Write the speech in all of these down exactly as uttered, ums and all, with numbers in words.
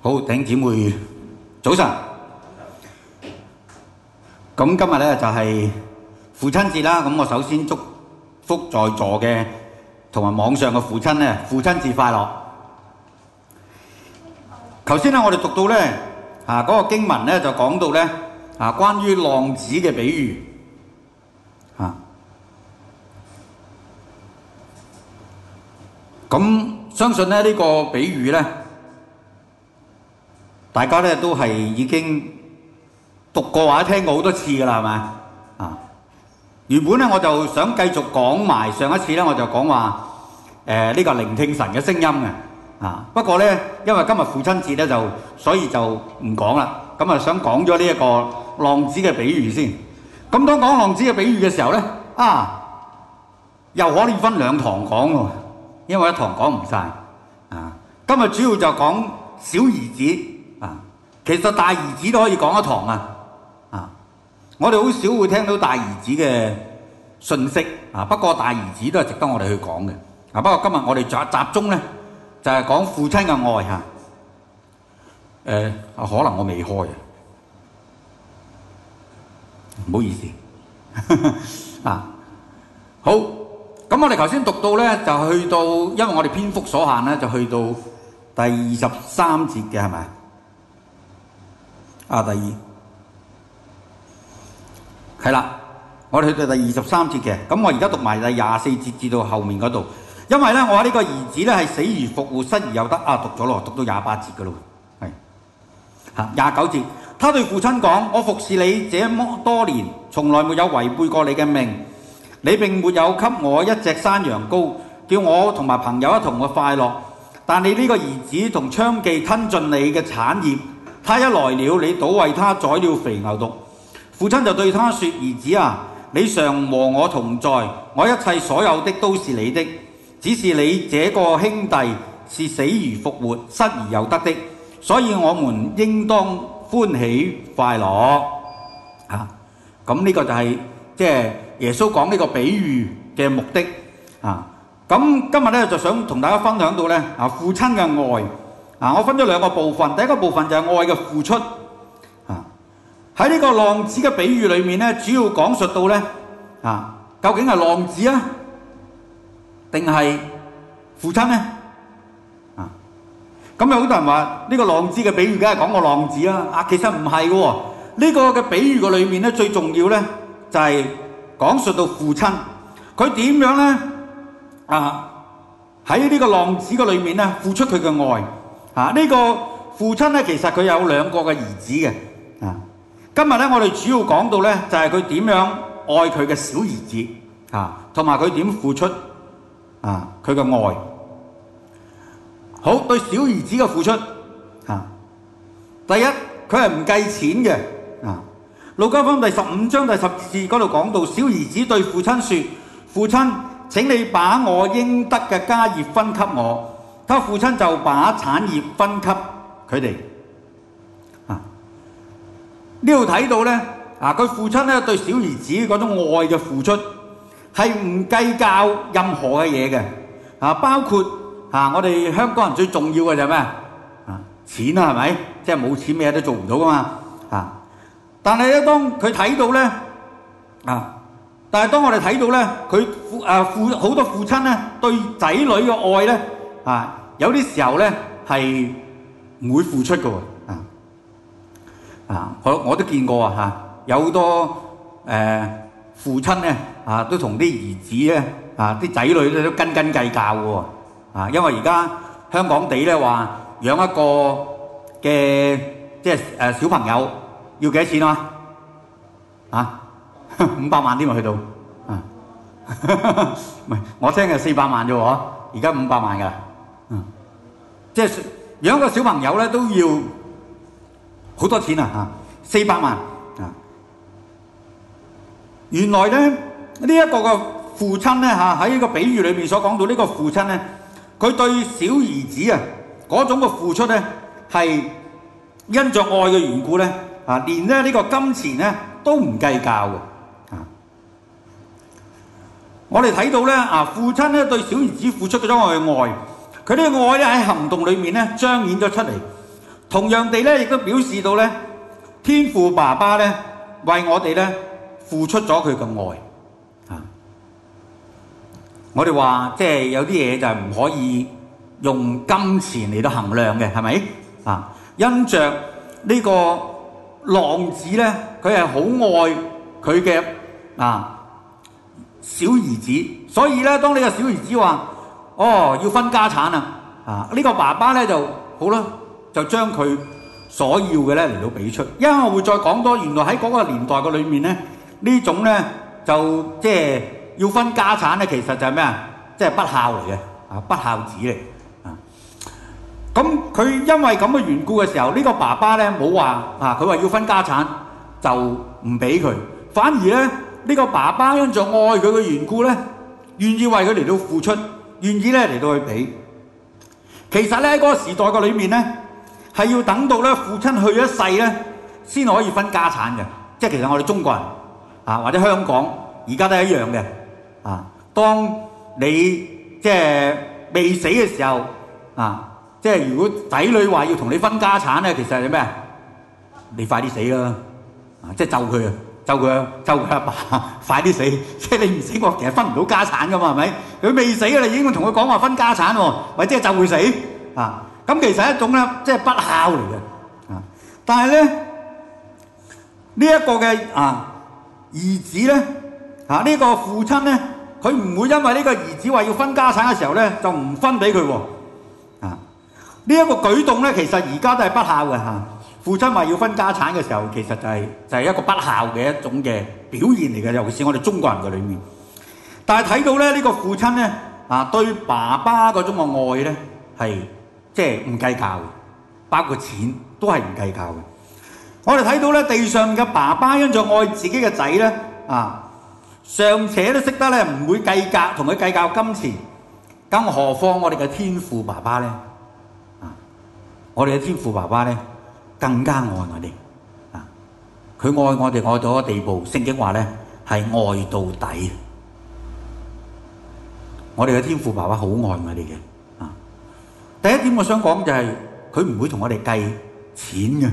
好，弟兄姊妹，早晨。咁今日咧就係父親節啦。咁我首先祝福在座嘅同埋網上嘅父親咧，父親節快樂。頭先咧我哋讀到咧啊嗰個經文咧就講到咧啊關於浪子嘅比喻啊。咁相信咧呢個比喻咧，大家咧都係已經讀過或者聽過好多次㗎啦，係咪啊？原本咧我就想繼續講埋上一次咧，我就講話誒呢個聆聽神嘅聲音嘅啊。不過咧，因為今日父親節咧，就所以就唔講啦。咁啊，想講咗呢一個浪子嘅比喻先。咁當講浪子嘅比喻嘅時候咧，啊又可以分兩堂講喎，因為一堂講唔晒啊。今日主要就講小兒子啊，其實大兒子都可以講一堂啊。啊，我哋好少會聽到大兒子嘅信息啊，不過大兒子都係值得我哋去講嘅啊。不過今日我哋集集中咧就係講父親嘅愛嚇。誒啊，可能我未開啊，唔好意思啊。好，咁我哋頭先讀到咧就去到，因為我哋篇幅所限咧，就去到第二十三節嘅係咪？啊，第二。係啦，我哋去到第二十三節嘅，咁我而家讀埋第廿四節至到後面嗰度，因為咧我呢個兒子咧係死而復活，失而又得啊，讀咗咯，讀到廿八節嘅咯，係嚇廿九節，他對父親講：我服侍你這麼多年，從來沒有違背過你嘅命，你並沒有給我一隻山羊羔，叫我同埋朋友一同去快樂。但你呢個兒子同娼妓吞盡你嘅產業，他一來了，你倒為他宰了肥牛犢。父親就對他說：兒子啊，你常和我同在，我一切所有的都是你的，只是你這個兄弟是死而復活，失而又得的，所以我們應當歡喜快樂。啊，咁呢個就係即係耶穌講呢個比喻嘅目的啊。咁今日咧就想同大家分享到咧啊父親嘅愛啊，我分咗兩個部分，第一個部分就係愛嘅付出啊。喺呢個浪子嘅比喻裏面咧，主要講述到咧啊，究竟係浪子啊，定係父親咧？啊，咁有好多人話呢個浪子嘅比喻，梗係講個浪子啦。啊，其實唔係嘅喎，呢個嘅比喻嘅裏面咧，最重要咧就係講述到父親，佢點樣咧啊喺呢個浪子嘅裏面咧付出佢嘅愛啊。呢個父親咧，其實佢有兩個嘅兒子嘅啊。今日咧，我哋主要講到咧，就係佢點樣愛佢嘅小兒子啊，同埋佢點付出啊，佢嘅愛。好，對小兒子嘅付出啊，第一，佢係唔計錢嘅啊。路加福音第十五章第十節嗰度講到，小兒子對父親說：父親，請你把我應得嘅家業分給我。他父親就把產業分給佢哋。呢度睇到咧，啊，佢父親咧對小兒子嗰種愛嘅付出係唔計較任何嘅嘢嘅，啊，包括啊，我哋香港人最重要嘅就係咩啊？錢啊，係咪？即係冇錢咩都做唔到噶嘛，啊！但係咧，當佢睇到咧，啊，但係當我哋睇到咧，佢父啊父好多父親咧對仔女嘅愛咧，啊，有啲時候咧係唔會付出嘅喎。啊！我我都見過啊嚇，有好多誒、呃、父親咧啊，都同啲兒子咧啊，啲仔女咧都斤斤計較嘅喎啊！因為而家香港地咧話養一個嘅即係誒小朋友要幾多錢啊？啊，五百萬添啊，去到啊，唔係我聽係四百萬啫喎，而家五百萬㗎，嗯，即係養一個小朋友咧都要好多錢啊！嚇，四百萬啊！原來咧呢一、這個嘅父親咧嚇喺呢個比喻裏面所講到呢個父親咧，佢對小兒子啊嗰種嘅付出咧係因着愛嘅緣故咧啊，連咧呢個金錢咧都唔計較嘅啊！我哋睇到咧啊，父親咧對小兒子付出嗰種愛嘅愛，佢呢個愛咧喺行動裏面咧彰顯咗出嚟。 同樣地咧，亦都表示到咧，天父爸爸咧為我哋咧付出咗佢嘅愛啊！我哋話即係有啲嘢就係唔可以用金錢嚟到衡量嘅，係咪啊？因着呢個浪子咧，佢係好愛佢嘅啊小兒子，所以咧，當呢個小兒子話：哦，要分家產啊！啊，呢個爸爸咧就好啦，就將佢所要嘅咧嚟到俾出。因為我會再講多，原來喺嗰個年代嘅裏面咧，呢種咧就即係要分家產咧，其實就係咩啊？即係不孝嚟嘅啊，不孝子嚟啊。咁佢因為咁嘅緣故嘅時候，呢個爸爸咧冇話啊，佢話要分家產就唔俾佢，反而咧呢個爸爸因著愛佢嘅緣故咧，願意為佢嚟到付出，願意咧嚟到去俾。其實咧喺嗰個時代嘅裏面咧，係要等到咧父親去咗世咧，先可以分家產嘅。即係其實我哋中國人啊，或者香港而家都係一樣嘅啊。當你即係未死嘅時候啊，即係如果仔女話要同你分家產咧，其實係咩啊？你快啲死啦！啊，即係咒佢啊，咒佢咒佢阿爸快啲死。即係你唔死，我其實分唔到家產噶嘛，係咪？佢未死啊，你已經同佢講話分家產喎，或者係咒佢死啊？咁其實係一種咧，即係不孝嚟嘅啊！但係咧呢一個嘅啊兒子咧啊呢個父親咧，佢唔會因為呢個兒子話要分家產嘅時候咧，就唔分俾佢喎啊！呢一個舉動咧，其實而家都係不孝嘅嚇。父親話要分家產嘅時候，其實就係就係一個不孝嘅一種嘅表現嚟嘅，尤其是我哋中國人嘅裏面。但係睇到咧呢個父親咧啊對爸爸嗰種嘅愛咧係即係唔計較嘅，包括錢都係唔計較嘅。我哋睇到咧地上嘅爸爸因著愛自己嘅仔咧啊，尚且都識得咧唔會計較同佢計較金錢，更何況我哋嘅天父爸爸咧啊！我哋嘅天父爸爸咧更加愛我哋啊！佢愛我哋愛到一個地步，聖經話咧係愛到底。我哋嘅天父爸爸好愛我哋嘅啊！第一點我想講就係佢唔會同我哋計錢嘅。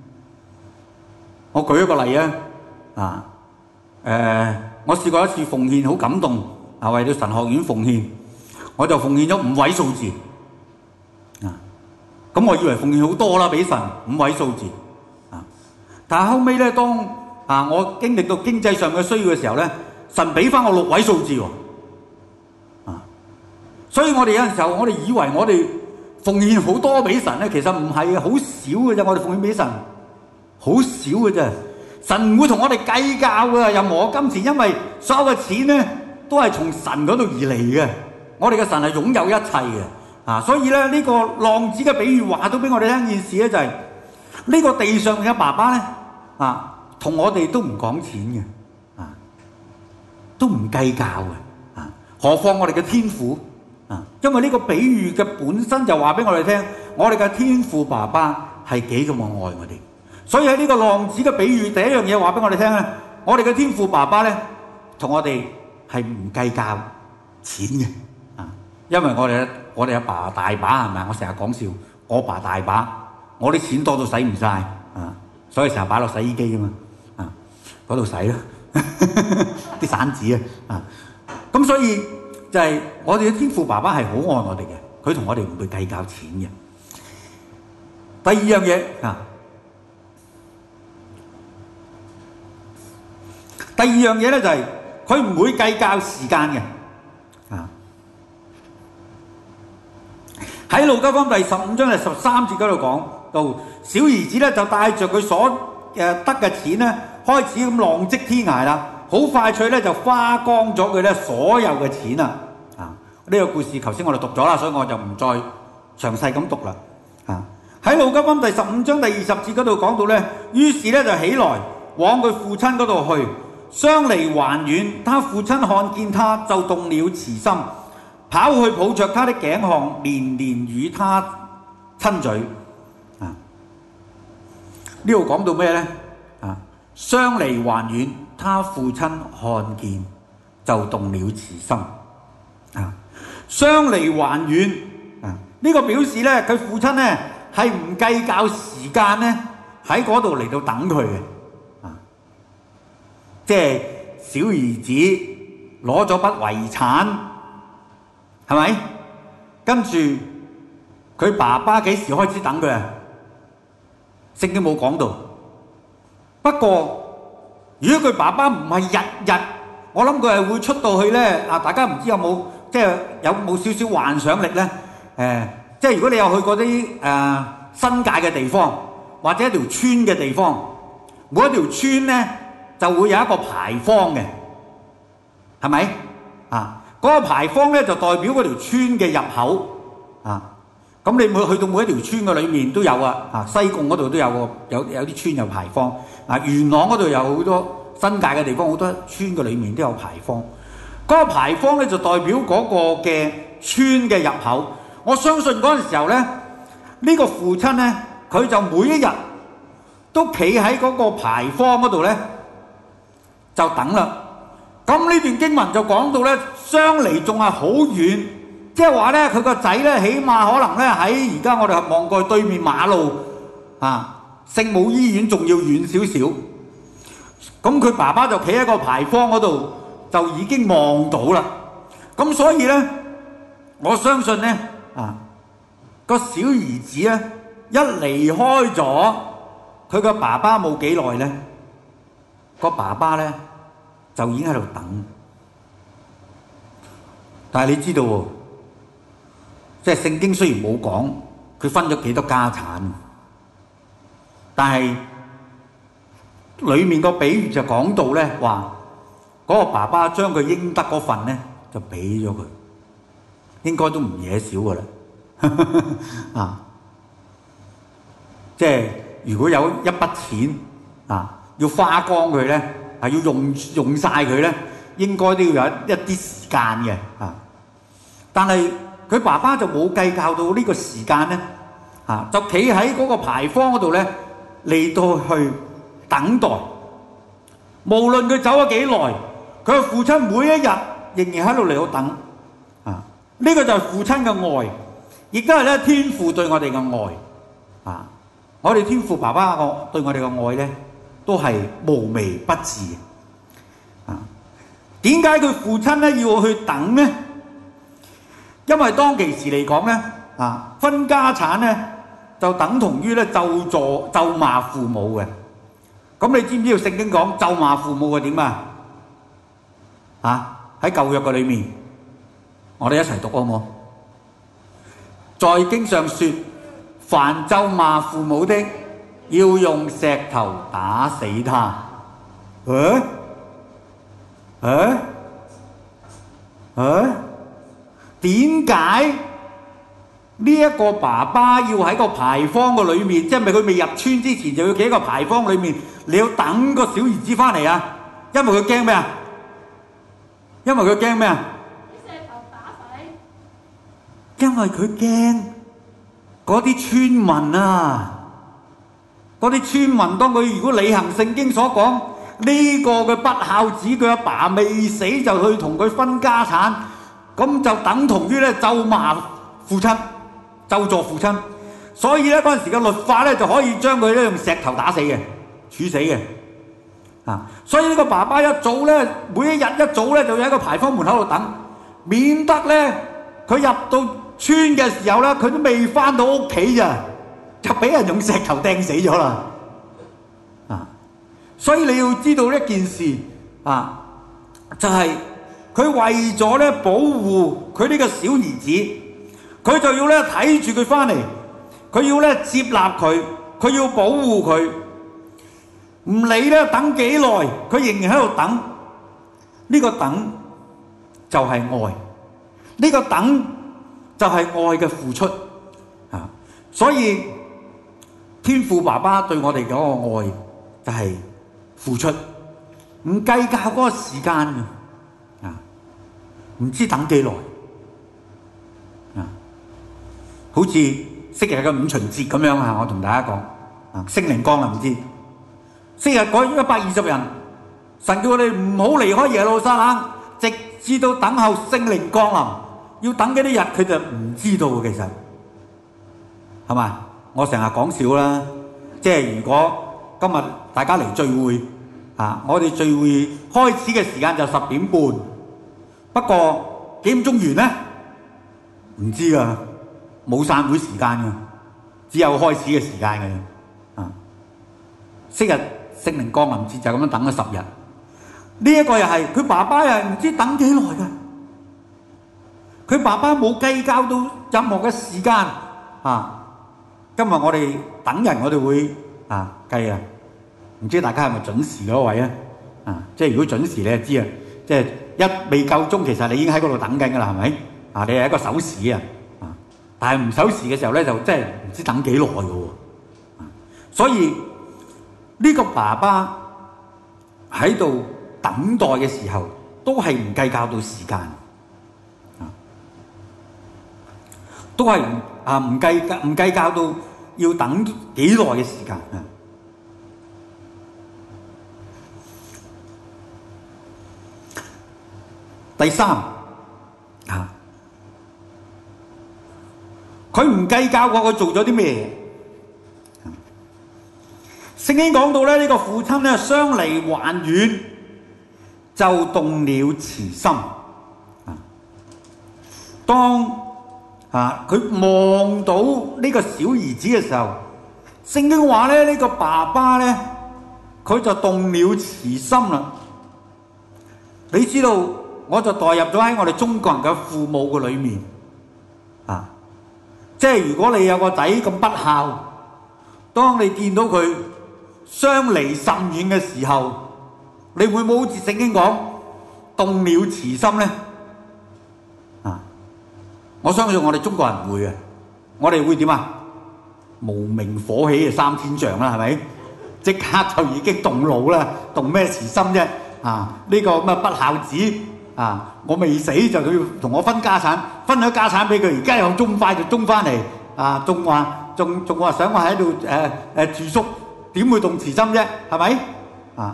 我舉一個例啊，啊，誒、呃，我試過一次奉獻好感動啊，為到神學院奉獻，我就奉獻咗五位數字啊。咁我以為奉獻好多啦，俾神五位數字啊。但係後尾咧，當啊我經歷到經濟上嘅需要嘅時候咧，神俾翻我六位數字喎啊。所以我哋有陣時候，我哋以為我哋奉獻好多俾神咧，其實唔係嘅，好少嘅啫。我哋奉獻俾神好少嘅啫。神唔會同我哋計較嘅任何金錢，因為所有嘅錢咧都係從神嗰度而嚟嘅。我哋嘅神係擁有一切嘅啊，所以咧呢個浪子嘅比喻話到俾我哋聽件事咧，就係呢個地上嘅爸爸咧啊，同我哋都唔講錢嘅啊，都唔計較嘅啊，何況我哋嘅天父啊，因為呢個比喻嘅本身就話俾我哋聽，我哋嘅天父爸爸係幾咁愛我哋。所以喺呢個浪子嘅比喻，第一樣嘢話俾我哋聽咧，我哋嘅天父爸爸咧，同我哋係唔計較錢嘅啊，因為我哋我哋阿爸大把係咪？我成日講笑，我爸大把，我啲錢多到使唔晒啊，所以成日擺落洗衣機㗎嘛啊，嗰度洗咯，啲散紙啊啊，咁所以就係我哋嘅天父爸爸係好愛我哋嘅，佢同我哋唔會計較錢嘅。第二樣嘢啊。第二樣嘢咧就係佢唔會計較時間嘅啊！喺路加福音第十五章第十三節嗰度講到，小兒子咧就帶着佢所誒得嘅錢咧，開始咁浪跡天涯啦，好快脆咧就花光咗佢咧所有嘅錢啦啊！呢個故事頭先我哋讀咗啦，所以我就唔再詳細咁讀啦啊！喺路加福音第十五章第二十節嗰度講到咧，於是咧就起來往佢父親嗰度去。相離還遠，他父親看見他就動了慈心，跑去抱着他的頸項，連連與他親嘴。啊，呢度講到咩呢？啊，相離還遠，他父親看見就動了慈心。啊，相離還遠啊，呢、這個表示呢，佢父親呢係係唔計較時間咧，喺嗰度嚟到等佢嘅。啊，即係小兒子攞咗筆遺產，係咪？跟住佢爸爸幾時開始等佢啊？聖經冇講到。不過如果佢爸爸唔係日日，我諗佢係會出到去咧。啊，大家唔知有冇即係有冇少少幻想力咧？誒、呃，即係如果你有去過啲誒新界嘅地方，或者一條村嘅地方，每一條村咧就會有一個牌坊嘅，係咪？啊，嗰、那個牌坊咧就代表嗰條村嘅入口。啊，咁你每去到每一條村嘅裏面都有啊。啊，西貢嗰度都有個有有啲村有牌坊。啊，元朗嗰度有好多新界嘅地方，好多村嘅裏面都有牌坊。嗰、那個牌坊咧就代表嗰個嘅村嘅入口。我相信嗰陣時候咧，呢、這個父親咧，佢就每一日都企喺嗰個牌坊嗰度咧，就等啦。咁呢段經文就講到咧，相離仲係好遠，即係話咧，佢個仔咧，起碼可能咧喺而家我哋望過去對面馬路啊，聖母醫院仲要遠少少。咁佢爸爸就企喺個牌坊嗰度，就已經望到啦。咁所以咧，我相信咧啊，個小兒子咧一離開咗佢個爸爸冇幾耐咧，個爸爸咧就已經喺度等。但係你知道喎，即係聖經雖然冇講佢分咗幾多家產，但係裡面個比喻就講到咧話，嗰個爸爸將佢應得嗰份咧就俾咗佢，應該都唔嘢少噶啦。啊，即係如果有一筆錢啊，要花光佢咧，係要用用晒佢咧，應該都要有一啲時間嘅啊。但係佢爸爸就冇計較到呢個時間咧，啊，就企喺嗰個牌坊嗰度咧嚟到去等待。無論佢走咗幾耐，佢嘅父親每一日仍然喺度嚟到等。啊，呢個就係父親嘅愛。亦都係咧天父對我哋嘅愛啊！我哋天父爸爸個對我哋嘅愛咧，都係無微不至啊！點解佢父親咧要去等咧？因為當其時嚟講咧啊，分家產咧就等同於咧咒詛咒罵父母嘅。咁你知唔知道聖經講咒罵父母係點啊？啊，喺舊約嘅裏面，我哋一齊讀好唔好？在經上說，凡咒罵父母的，要用石頭打死他。誒誒誒，點解呢一個爸爸要喺個牌坊嘅裏面，即係咪佢未入村之前就要企喺個牌坊裏面，你要等個小兒子翻嚟啊？因為佢驚咩啊？因為佢驚咩啊？因為佢驚嗰啲村民啊，嗰啲村民當佢如果履行聖經所講呢個嘅不孝子，佢阿爸未死就去同佢分家產，咁就等同於咧咒罵父親，咒詛父親。所以咧嗰陣時嘅律法咧就可以將佢咧用石頭打死嘅，處死嘅。啊，所以呢個爸爸一早咧，每一日一早咧就要喺個牌坊門口度等，免得咧佢入到村嘅時候咧，佢都未翻到屋企咋，就俾人用石頭掟死咗啦。啊，所以你要知道一件事啊，就係佢為咗咧保護佢呢個小兒子，佢就要咧睇住佢翻嚟，佢要咧接納佢，佢要保護佢，唔理咧等幾耐，佢仍然喺度等。呢個等就係愛，呢個等就係愛嘅付出啊！所以天父爸爸對我哋嗰個愛就係付出，唔計較嗰個時間嘅啊，唔知等幾耐啊！好似昔日嘅五旬節咁樣啊！我同大家講啊，聖靈降臨節，昔日嗰一百二十人，神叫我哋唔好離開耶路撒冷，直至到等候聖靈降臨。要等幾多日佢就唔知道，其實係嘛？ 我成日講笑啦，即係如果今日大家嚟聚會啊，我哋聚會開始嘅時間就十點半，不過幾點鐘完呢？唔知㗎，冇散會時間㗎，只有開始嘅時間嘅啊。昔日聖靈降臨節就咁樣等咗十日，呢一個又係佢爸爸又唔知等幾耐㗎。佢爸爸冇計較到任何嘅時間啊！今日我哋等人，我哋會啊計啊，唔知大家係咪準時嗰位啊？啊，即係如果準時你就知啊，即係一未夠鐘，其實你已經喺嗰度等緊㗎啦，係咪？啊，你係一個守時啊，啊，但係唔守時嘅時候咧，就真係唔知等幾耐㗎喎。所以呢個爸爸喺度等待嘅時候，都係唔計較到時間。都係唔啊唔計較唔計較到要等幾耐嘅時間啊！第三啊，佢唔計較過佢做咗啲咩嘢。聖經講到咧，呢個父親咧相離還遠，就動了慈心啊！當啊！佢望到呢個小兒子嘅時候，聖經話咧，呢個爸爸咧，佢就動了慈心啦。你知道，我就代入咗喺我哋中國人嘅父母嘅裏面啊！即係如果你有個仔咁不孝，當你見到佢相離甚遠嘅時候，你會唔會好似聖經講動了慈心咧？我相信我哋中國人會嘅，我哋會點啊？無名火起就三千丈啦，係咪？即刻就已經動怒啦，動咩慈心啫？啊！呢個咁嘅不孝子啊，我未死就佢要同我分家產，分咗家產俾佢，而家又中快就中翻嚟啊！仲話仲仲話想我喺度誒誒住宿，點會動慈心啫？係咪？啊！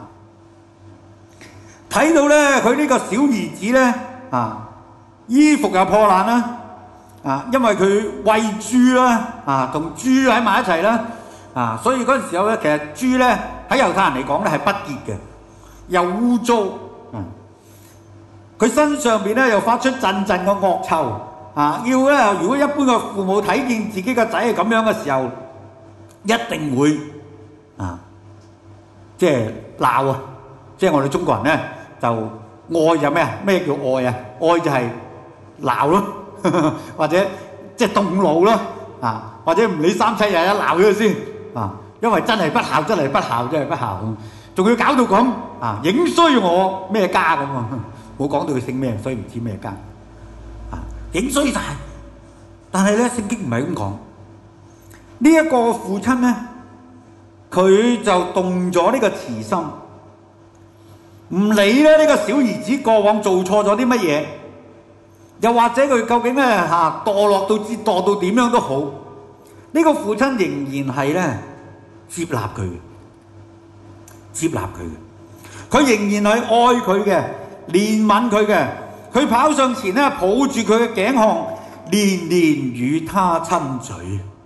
睇到咧，佢呢個小兒子咧啊，衣服又破爛啦。啊，因為佢餵豬啦，啊，同豬喺埋一齊啦，啊，所以嗰陣時候咧，其實豬咧喺猶太人嚟講咧係不潔嘅，又污糟，嗯，佢身上邊咧又發出陣陣嘅惡臭，啊，要咧如果一般嘅父母睇見自己個仔係咁樣嘅時候，一定會啊，即係鬧啊，即係我哋中國人咧就愛就咩啊？咩叫愛啊？愛就係鬧咯。或者即係動怒咯，啊，或者唔理三七廿一鬧咗佢先，啊，因為真係不孝，真係不孝，真係不孝咁，仲要搞到咁，啊，影衰我咩家咁啊？冇講到佢姓咩，所以唔知咩家，啊，影衰晒。但係咧，聖經唔係咁講。呢一個父親咧，佢就動咗呢個慈心，唔理咧呢個小兒子過往做錯咗啲乜嘢。又或者佢究竟咧嚇墮落到至墮到點樣都好，呢個父親仍然係咧接納佢嘅，接納佢嘅，佢仍然係愛佢嘅，憐憫佢嘅，佢跑上前咧抱住佢嘅頸項，連連與他親嘴。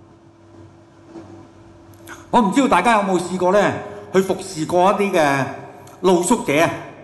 我唔知道大家有冇試過咧去服侍過一啲嘅露宿者啊？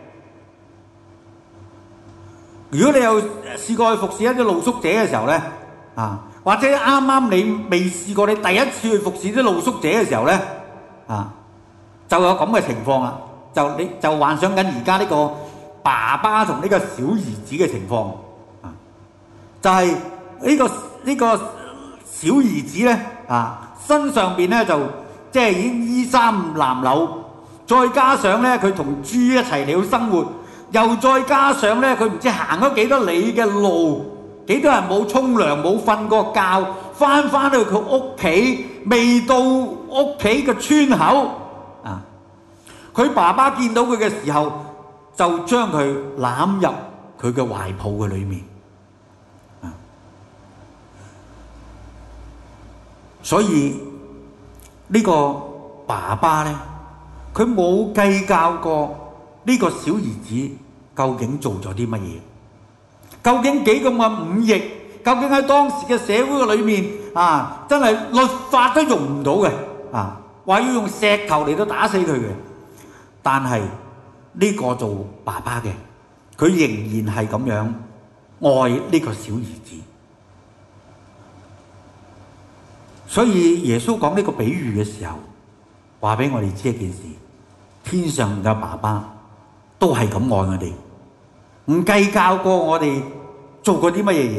如果你有試過去服侍一啲露宿者嘅時候咧，啊，或者啱啱你未試過，你第一次去服侍啲露宿者嘅時候咧，啊，就有咁嘅情況啦。就你就幻想緊而家呢個爸爸同呢個小兒子嘅情況，啊，就係呢個呢個小兒子咧，啊，身上邊咧就即係已經衣衫襤褸，再加上咧佢同豬一齊嚟到生活。又再加上咧，佢唔知行咗幾多里嘅路，幾多人冇沖涼冇瞓過覺，翻翻去佢屋企，未到屋企嘅村口啊！佢爸爸見到佢嘅時候，就將佢攬入佢嘅懷抱嘅裏面啊！所以呢個爸爸咧，佢冇計較過。呢個小兒子究竟做咗啲乜嘢？究竟幾咁嘅忤逆？究竟喺當時嘅社會嘅裏面啊，真係律法都用唔到嘅啊，話要用石頭嚟到打死佢嘅。但係呢個做爸爸嘅，佢仍然係咁樣愛呢個小兒子。所以耶穌講呢個比喻嘅時候，話俾我哋知一件事：天上嘅爸爸都係咁愛我哋，唔計較過我哋做過啲乜嘢嘢。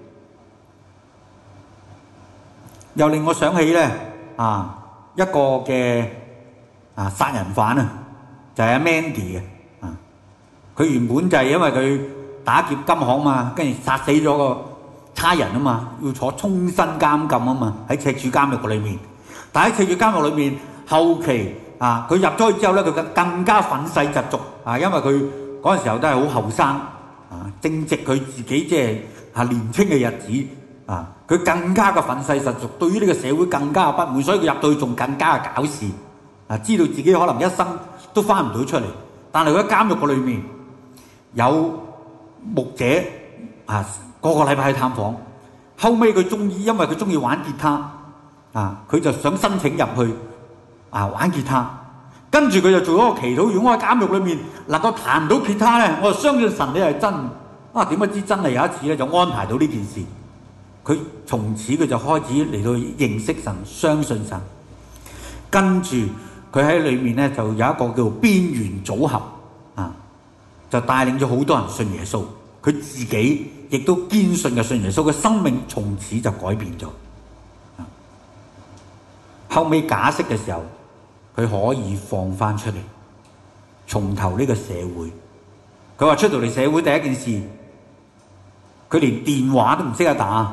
又令我想起咧啊一個嘅啊殺人犯啊，就係阿 Mandy 嘅啊，佢原本就係因為佢打劫金行嘛，跟住殺死咗個差人啊嘛，要坐終身監禁啊嘛，喺赤柱監獄裏面。但喺赤柱監獄裏面後期啊，佢入咗去之後咧，佢更加憤世嫉俗啊，因為佢嗰陣時候都係好後生啊，正值佢自己即係啊年青嘅日子。啊！佢更加嘅憤世嫉俗，對於呢個社會更加嘅不滿，所以佢入到去仲更加嘅搞事。啊！知道自己可能一生都翻唔到出嚟，但係佢喺監獄個裏面有牧者啊，個個禮拜去探訪。後尾佢中意，因為佢中意玩吉他啊，佢就想申請入去啊玩吉他。跟住佢就做咗個祈禱，如果我喺監獄裏面能夠彈到吉他咧，我就相信神你係真。啊！點不知真係有一次咧，就安排到呢件事。佢從此佢就開始嚟到認識神、相信神，跟住佢喺裏面咧就有一個叫邊緣組合啊，就帶領咗好多人信耶穌。佢自己亦都堅信嘅信耶穌，嘅生命從此就改變咗。啊、後尾假釋嘅時候，佢可以放翻出嚟，重投呢個社會。佢話出到嚟社會第一件事，佢連電話都唔識得打。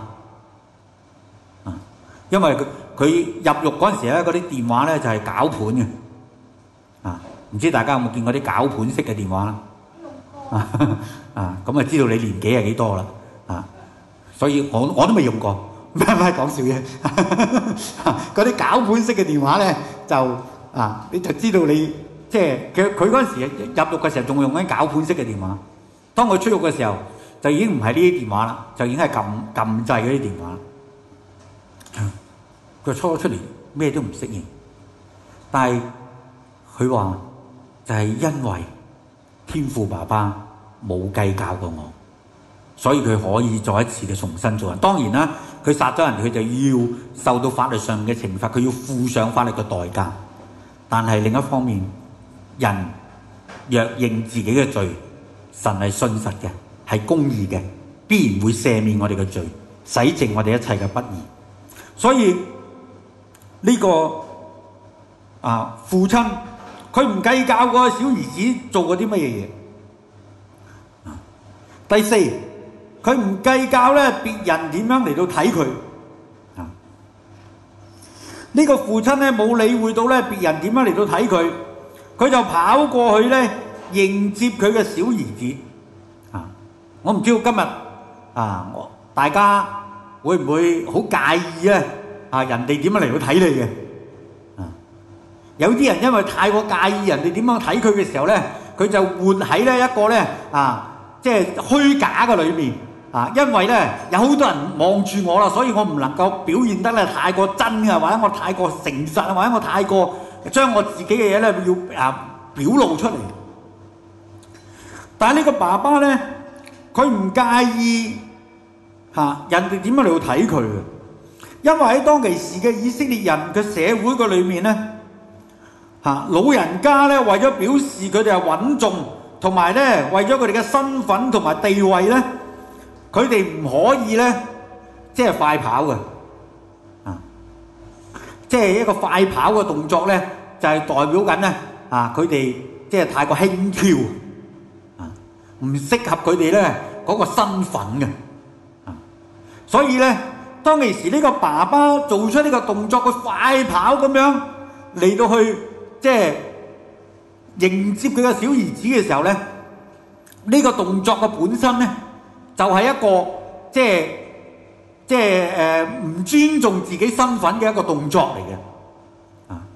因為佢佢入獄嗰陣時咧，嗰啲電話咧就係攪盤嘅，啊，唔知大家有冇見過啲攪盤式嘅電話啦？啊啊，咁啊知道你年紀係幾多啦？啊，所以我我都未用過，咩咩講笑嘢。嗰啲攪盤式嘅電話咧，就啊你就知道你即係佢佢嗰陣時入獄嘅時候仲用緊攪盤式嘅電話，當佢出獄嘅時候就已經唔係呢啲電話啦，就已經係撳撳掣嗰啲電話。佢初出嚟咩都唔適應，但係佢話就係因為天父爸爸冇計較過我，所以佢可以再一次嘅重新做人。當然啦，佢殺咗人，佢就要受到法律上嘅懲罰，佢要付上法律嘅代價。但係另一方面，人若認自己嘅罪，神係信實嘅，係公義嘅，必然會赦免我哋嘅罪，洗淨我哋一切嘅不義。所以呢、這個啊父親，佢唔計較個小兒子做過啲乜嘢嘢。第四，佢唔計較咧別人點樣嚟到睇佢。啊，呢、這個父親咧冇理會到咧別人點樣嚟到睇佢，佢就跑過去咧迎接佢嘅小兒子。啊，我唔知道今日啊，大家會唔會好介意咧？啊！人哋點樣嚟到睇你嘅？啊！有啲人因為太過介意人哋點樣睇佢嘅時候咧，佢就活喺咧一個咧啊，即係虛假嘅裏面啊！因為咧有好多人望住我啦，所以我唔能夠表現得咧太過真啊，或者我太過誠實啊，或者我太過將我自己嘅嘢咧要啊表露出嚟。但係呢個爸爸咧，佢唔介意嚇、啊、人哋點樣嚟到睇佢嘅。因為喺當其時嘅以色列人嘅社會個裏面咧，嚇老人家咧為咗表示佢哋係穩重，同埋咧為咗佢哋嘅身份同埋地位咧，佢哋唔可以咧即係快跑嘅，啊，即係一個快跑嘅動作咧，就係代表緊咧啊佢哋即係太過輕佻，啊，唔適合佢哋咧嗰個身份嘅，啊，所以咧。當其時呢個爸爸做出呢個動作，佢快跑咁樣嚟到去即係迎接佢嘅小兒子嘅時候咧，呢個動作嘅本身咧就係一個即係即係誒唔尊重自己身份嘅一個動作嚟嘅。啊，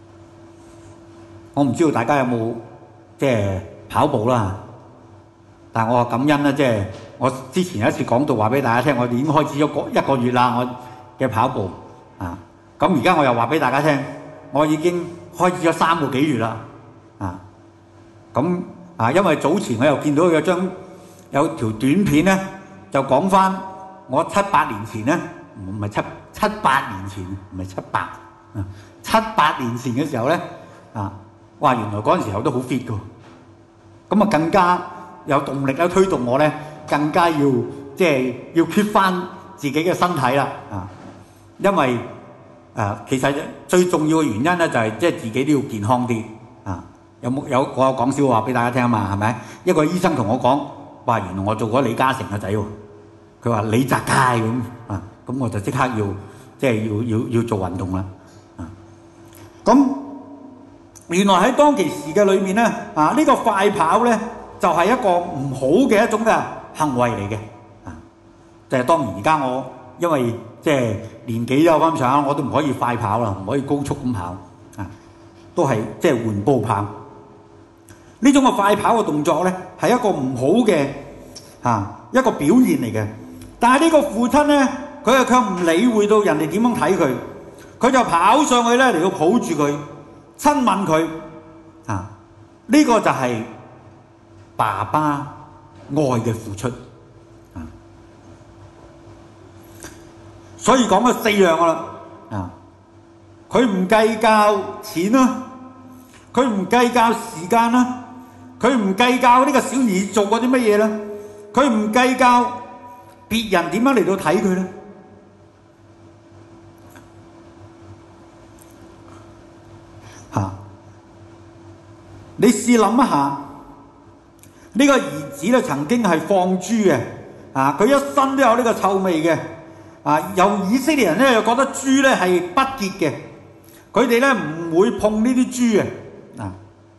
我唔知道大家有冇即係跑步啦，但係我感恩啦，即係。我之前有一次講到話俾大家聽，我哋已經開始咗個一個月啦。我嘅跑步啊。咁而家我又話俾大家聽，我已經開始咗三個幾月啦啊。咁啊，因為早前我又見到有張有條短片咧，就講翻我七八年前咧，唔係七七八年前，唔係七八啊，七八年前嘅時候咧啊，哇！原來嗰陣時候都好 fit 㗎，咁啊更加有動力咧推動我咧，更加要即係要 keep 翻自己嘅身體啦啊！因為誒其實最重要嘅原因咧就係即係自己都要健康啲啊！有冇有我有講笑話俾大家聽啊嘛？係咪？一個醫生同我講話，原來我做過李嘉誠嘅仔喎。佢話李澤楷咁啊，咁我就即刻要即係要要要做運動啦啊！咁原來喺當其時嘅裏面咧啊，呢個快跑咧就係一個唔好嘅一種嘅行為嚟嘅啊！就係當然而家我因為即係年紀有咁上下，我都唔可以快跑啦，唔可以高速咁跑啊，都係即係緩步跑。呢種嘅快跑嘅動作咧，係一個唔好嘅啊一個表現嚟嘅。但係呢個父親咧，佢又卻唔理會到人哋點樣睇佢，佢就跑上去咧嚟到抱住佢，親吻佢啊！呢個就係爸爸愛嘅付出啊！所以講咗四樣噶啦啊！佢唔計較錢啦，佢唔計較時間啦。佢唔計較呢個小兒做過啲乜嘢啦，佢唔計較別人點樣嚟到睇佢咧。嚇！你試諗一下，呢個兒子咧曾經係放豬嘅，啊，佢一身都有呢個臭味嘅，啊，有以色列人咧又覺得豬咧係不潔嘅，佢哋咧唔會碰呢啲豬嘅，啊。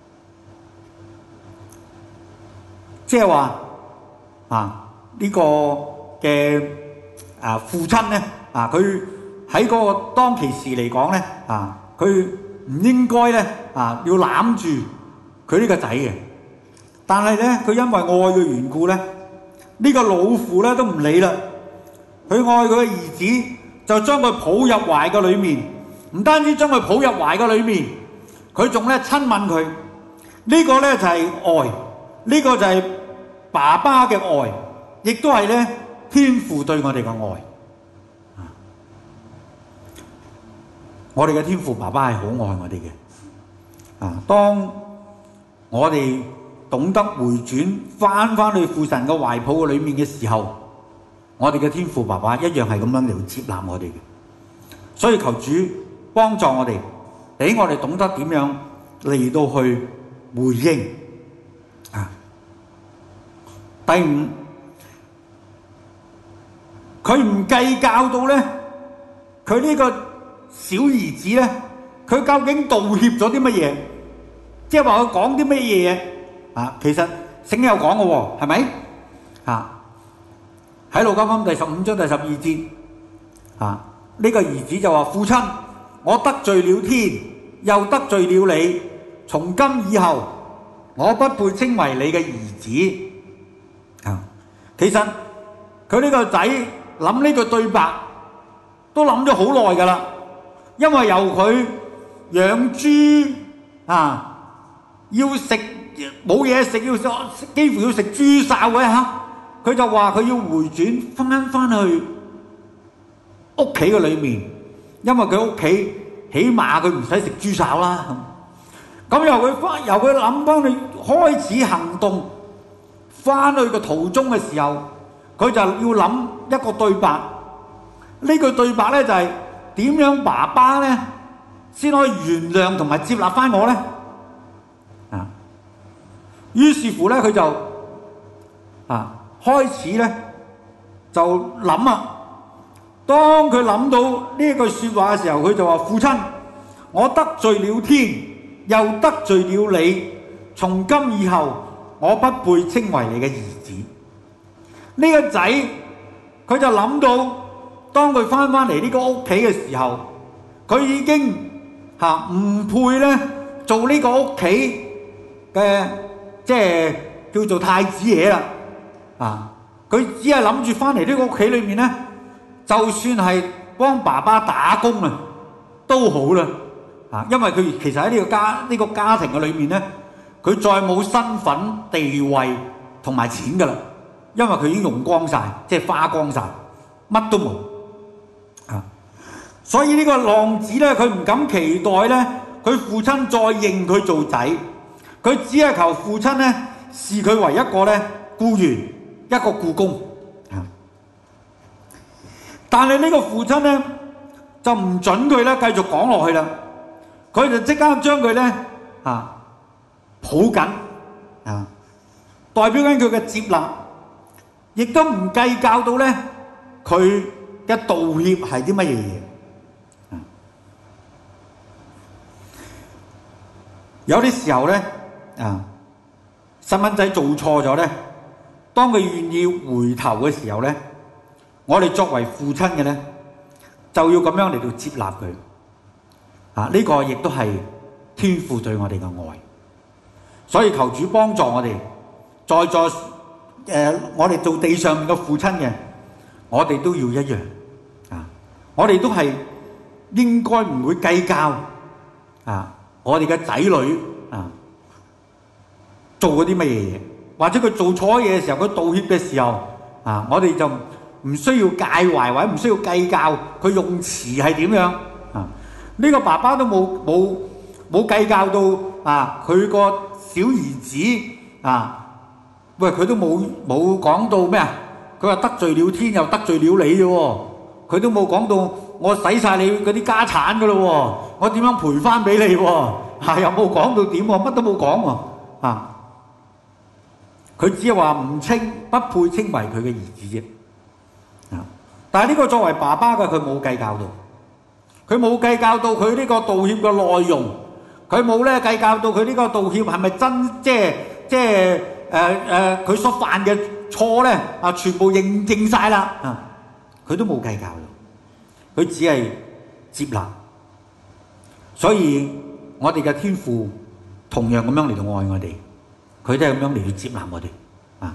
即係話啊，呢個嘅啊父親咧啊，佢喺嗰個當其時嚟講咧啊，佢唔應該咧啊要攬住佢呢個仔嘅，但係咧佢因為愛嘅緣故咧，呢個老父咧都唔理啦，佢愛佢嘅兒子，就將佢抱入懷嘅裏面，唔單止將佢抱入懷嘅裏面，佢仲咧親吻佢，呢個咧就係愛，呢個就係爸爸嘅愛，亦都係咧天父對我哋嘅愛。我哋嘅天父爸爸係好愛我哋嘅。啊，當我哋懂得回轉翻翻去父神嘅懷抱嘅裏面嘅時候，我哋嘅天父爸爸一樣係咁樣嚟接納我哋嘅。所以求主幫助我哋，俾我哋懂得點樣嚟到去回應。啊！第五，佢唔計較到咧，佢呢個小兒子咧，佢究竟道歉咗啲乜嘢？即係話佢講啲乜嘢啊？其實聖經有講嘅喎，係咪？啊，喺路加福音第十五章第十二節，啊，呢個兒子就話：父親，我得罪了天，又得罪了你，從今以後，我不配稱為你嘅兒子。啊，其實佢呢個仔諗呢個對白都諗咗好耐㗎啦，因為由佢養豬啊，要食冇嘢食，要幾乎要食豬潲嗰一刻，佢就話佢要回轉翻翻去屋企嘅裏面，因為佢屋企起碼佢唔使食豬潲啦。咁由佢翻由佢諗翻去開始行動。翻去嘅途中嘅時候，佢就要諗一個對白。呢句對白咧就係點樣爸爸咧先可以原諒同埋接納翻我咧？啊！於是乎咧，佢就啊開始咧就諗啊。當佢諗到呢一句説話嘅時候，佢就話：父親，我得罪了天，又得罪了你，從今以後，我不配稱為你嘅兒子。呢個仔佢就諗到，當佢翻翻嚟呢個屋企嘅時候，佢已經嚇唔配咧做呢個屋企嘅即係叫做太子爺啦。啊，佢只係諗住翻嚟呢個屋企裏面咧，就算係幫爸爸打工啊都好啦，啊，因為佢其實喺呢個家呢個家庭嘅裏面咧，佢再冇身份地位同埋錢噶啦，因為佢已經用光晒，即係花光晒，乜都冇啊。所以呢個浪子咧，佢唔敢期待咧，佢父親再認佢做仔，佢只係求父親咧視佢為一個咧僱員，一個僱工。但係呢個父親咧就唔準佢咧繼續講落去啦，佢就即刻將佢咧啊抱緊啊，代表緊佢嘅接納，亦都唔計較到咧佢嘅道歉係啲乜嘢嘢。有啲時候咧啊，細蚊仔做錯咗咧，當佢願意回頭嘅時候咧，我哋作為父親嘅咧，就要咁樣嚟到接納佢啊！呢個亦都係天父對我哋嘅愛，所以求主幫助我哋，在座誒我哋做地上面嘅父親嘅，我哋都要一樣啊！我哋都係應該唔會計較啊！我哋嘅仔女啊，做嗰啲乜嘢嘢，或者佢做錯嘢嘅時候，佢道歉嘅時候啊，我哋就唔需要介懷或者唔需要計較佢用詞係點樣啊？呢個爸爸都冇冇冇計較到啊！佢個小兒子啊，喂，佢都冇冇講到咩啊？佢話得罪了天又得罪了你啫喎，佢都冇講到我使晒你嗰啲家產噶咯喎，我點樣賠翻俾你喎？嚇，又冇講到點喎，乜都冇講喎啊！佢只係話唔稱不配稱為佢嘅兒子啫。但係呢個作為爸爸嘅，佢冇計較到，佢冇計較到佢呢個道歉嘅內容，佢冇咧計較到佢呢個道歉係咪真，即係即係誒誒佢所犯嘅錯咧啊，全部認認晒啦啊！佢都冇計較到，佢只係接納。所以我哋嘅天父同樣咁樣嚟到愛我哋，佢都係咁樣嚟到接納我哋啊。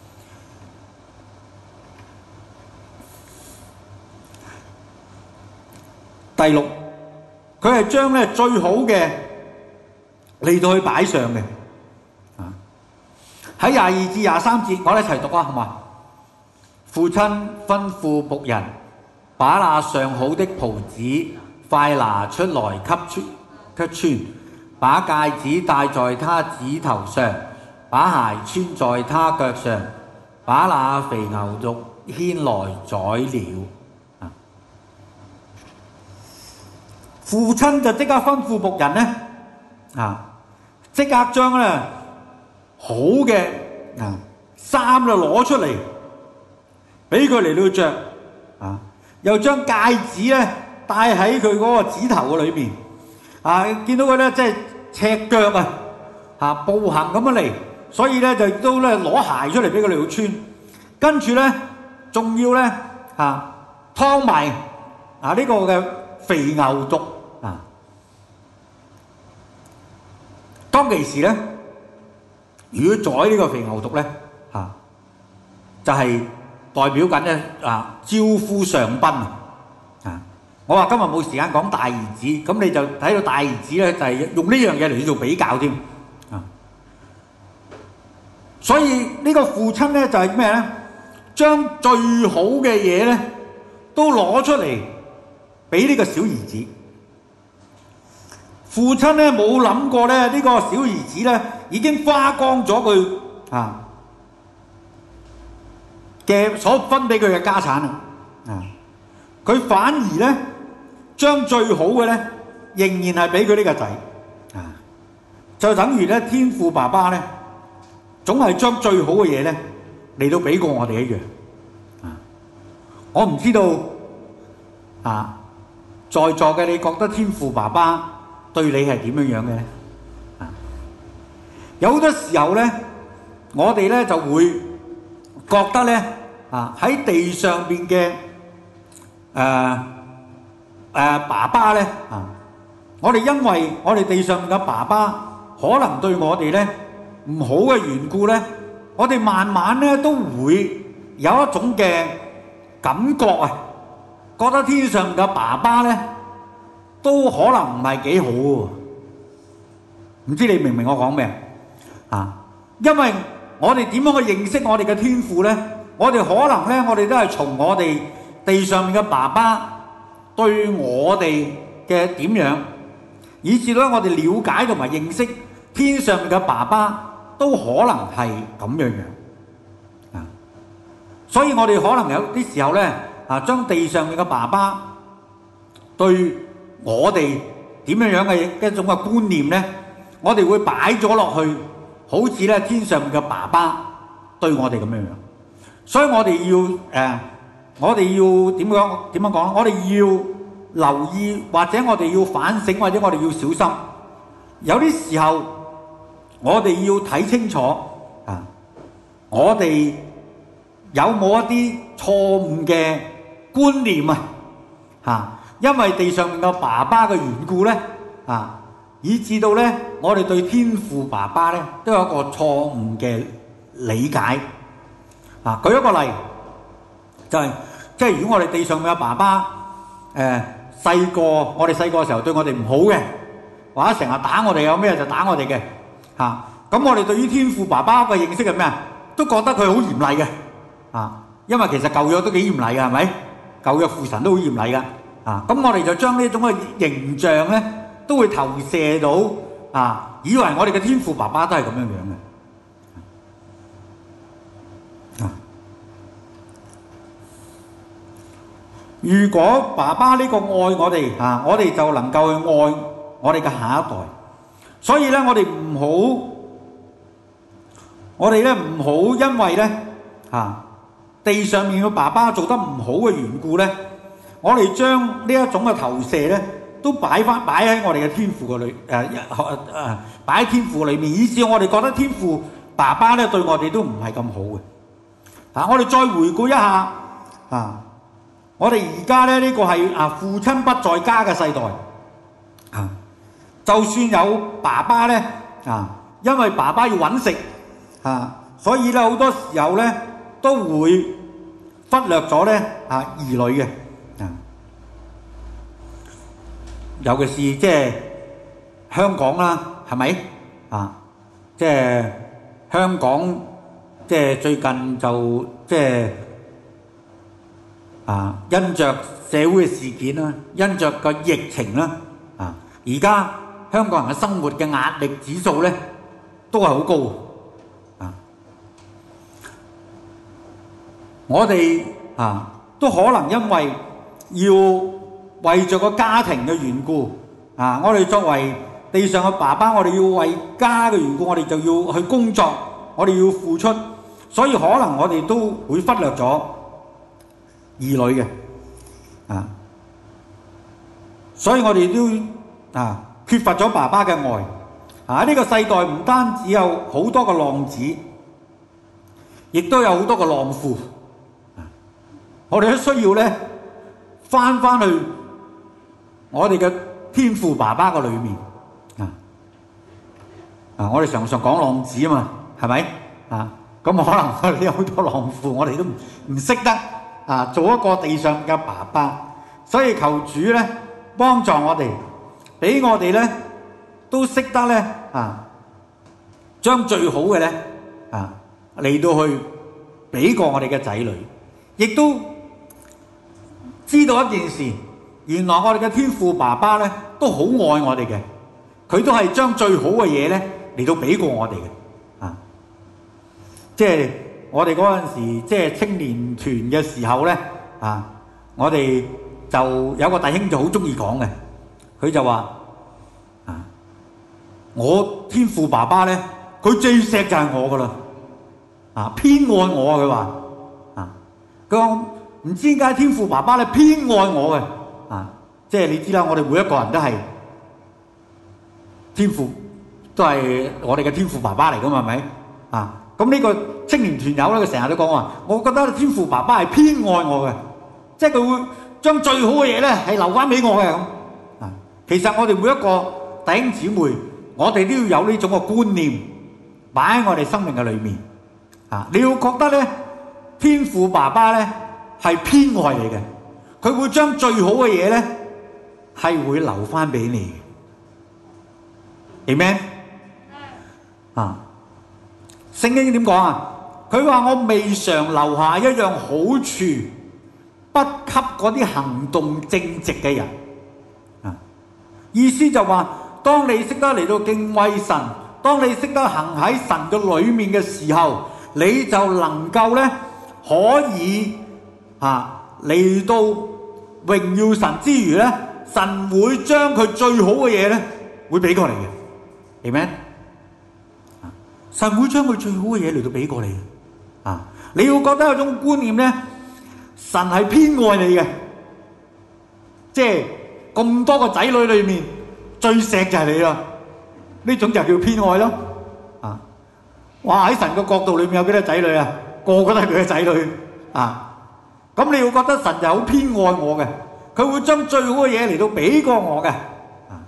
第六，佢係將咧最好嘅嚟到去擺上嘅，啊！喺廿二至廿三節，我哋一齊讀啊，好嘛？父親吩咐僕人，把那上好的袍子快拿出來給穿，給穿，把戒指戴在他指頭上，把鞋穿在他腳上，把那肥牛肉牽來宰了。父親就即刻吩咐僕人咧，啊，即刻將咧好嘅啊衫就攞出嚟，俾佢嚟到著，啊，又將戒指咧戴喺佢嗰個指頭嘅裏邊，啊，見到佢咧即係赤腳啊，嚇步行咁樣嚟，所以咧就都咧攞鞋出嚟俾佢嚟到穿，跟住咧仲要咧嚇劏埋啊呢個嘅肥牛肉。啊！當其時咧，如果宰呢個肥牛犢咧，嚇、啊、就係、是、代表緊咧啊招呼上賓啊！我話今日冇時間講大兒子，咁你就睇到大兒子咧就係、是、用呢樣嘢嚟做比較添啊！所以呢個父親咧就係咩咧？將最好嘅嘢咧都攞出嚟俾呢個小兒子。父親咧冇諗過咧，呢個小兒子咧已經花光咗佢啊嘅所分俾佢嘅家產啦，啊！佢反而咧將最好嘅咧仍然係俾佢呢個仔，啊！就等於咧天父爸爸咧總係將最好嘅嘢咧嚟到俾過我哋一樣，啊！我唔知道啊，在座嘅你覺得天父爸爸對你係點樣樣嘅咧？啊，有好多時候咧，我哋咧就會覺得咧，啊喺地上邊嘅誒誒爸爸咧，啊，我哋因為我哋地上邊嘅爸爸可能對我哋咧唔好嘅緣故咧，我哋慢慢咧都會有一種嘅感覺啊， 覺得天上嘅爸爸咧都可能唔係幾好喎。唔知你明唔明我講咩啊？因為我哋點樣去認識我哋嘅天父咧？我哋可能咧，我哋都係從我哋地上面嘅爸爸對我哋嘅點樣，以至到我哋了解同埋認識天上面嘅爸爸都可能係咁樣樣啊。所以我哋可能有啲時候咧啊，將地上面嘅爸爸對我哋點樣樣嘅一種嘅觀念咧，我哋會擺咗落去，好似咧天上面嘅爸爸對我哋咁樣樣。所以我哋要誒、呃，我哋要點樣點樣講？我哋要留意，或者我哋要反省，或者我哋要小心。有啲時候我哋要睇清楚啊，我哋有冇一啲錯誤嘅觀念啊？嚇，因為地上面嘅爸爸嘅緣故咧啊，以至到咧我哋對天父爸爸咧都有一個錯誤嘅理解。啊！舉一個例，就係即係如果我哋地上嘅爸爸誒細個，我哋細個嘅時候對我哋唔好嘅，或者成日打我哋，有咩就打我哋嘅嚇。咁我哋對於天父爸爸嘅認識係咩啊？都覺得佢好嚴厲嘅啊，因為其實舊約都幾嚴厲嘅，係咪？舊約父神都好嚴厲嘅啊。咁我哋就將呢種嘅形象咧，都會投射到啊，以為我哋嘅天父爸爸都係咁樣樣嘅。如果爸爸呢個愛我哋啊，我哋就能夠去愛我哋嘅下一代。所以咧，我哋唔好，我哋咧唔好因為咧啊地上面嘅爸爸做得唔好嘅緣故咧，我哋將呢一種嘅投射咧，都擺翻擺喺我哋嘅天父嘅裏誒誒擺喺天父裏面，以致我哋覺得天父爸爸咧對我哋都唔係咁好嘅。啊，我哋再回顧一下啊。我哋而家咧呢個係啊父親不在家嘅世代啊，就算有爸爸咧啊，因為爸爸要揾食啊，所以咧好多時候咧都會忽略咗咧啊兒女嘅啊，尤其是即係香港啦，係咪啊？即係香港，即係最近就即係。啊！因着社會嘅事件啦，因着個疫情啦，啊！而家香港人嘅生活嘅壓力指數咧，都係好高啊！我哋啊，都可能因為要為着個家庭嘅緣故啊，我哋作為地上嘅爸爸，我哋要為家嘅緣故，我哋就要去工作，我哋要付出，所以可能我哋都會忽略咗兒女嘅啊，所以我哋都啊缺乏咗爸爸嘅愛啊！呢個世代唔單止有好多個浪子，亦都有好多個浪父啊！我哋都需要咧翻翻去我哋嘅天父爸爸嘅裏面啊啊！我哋常常講浪子啊嘛，係咪啊？咁可能我哋有好多浪父，我哋都唔唔識得。啊！做一個地上嘅爸爸，所以求主咧幫助我哋，俾我哋咧都識得咧啊，將最好嘅咧啊嚟到去俾過我哋嘅仔女，亦都知道一件事，原來我哋嘅天父爸爸咧都好愛我哋嘅，佢都係將最好嘅嘢咧嚟到俾過我哋嘅啊，即係。我哋嗰陣時即係青年團嘅時候咧，啊，我哋就有個弟兄就好中意講嘅，佢就話：啊，我天父爸爸咧，佢最錫就係我噶啦，啊，偏愛我啊！佢話，啊，佢話唔知點解天父爸爸咧偏愛我嘅，啊，即係你知啦，我哋每一個人都係天父，都係我哋嘅天父爸爸嚟噶嘛，係咪？啊！咁呢個青年團友咧，佢成日都講話，我覺得天父爸爸係偏愛我嘅，即係佢會將最好嘅嘢咧係留翻俾我嘅咁。啊，其實我哋每一個弟兄姊妹，我哋都要有呢種嘅觀念擺喺我哋生命嘅裏面。啊，你要覺得咧，天父爸爸咧係偏愛你嘅， 佢會將最好嘅嘢咧係會留翻俾你嘅。Amen？啊，聖經點講啊？佢話我未嘗留下一樣好處，不給嗰啲行動正直嘅人。啊，意思就話，當你識得嚟到敬畏神，當你識得行喺神嘅裏面嘅時候，你就能夠咧可以啊嚟到榮耀神之餘咧，神會將佢最好嘅嘢咧會俾過嚟嘅。Amen？神會將佢最好嘅嘢嚟到俾過你嘅。啊！你要覺得有種觀念咧，神係偏愛你嘅，即係咁多個仔女裏面最錫就係你啦。呢種就叫偏愛咯。啊！哇！喺神嘅角度裏面有幾多仔女啊？個個都係佢嘅仔女啊！咁你要覺得神就好偏愛我嘅，佢會將最好嘅嘢嚟到俾過我嘅。啊！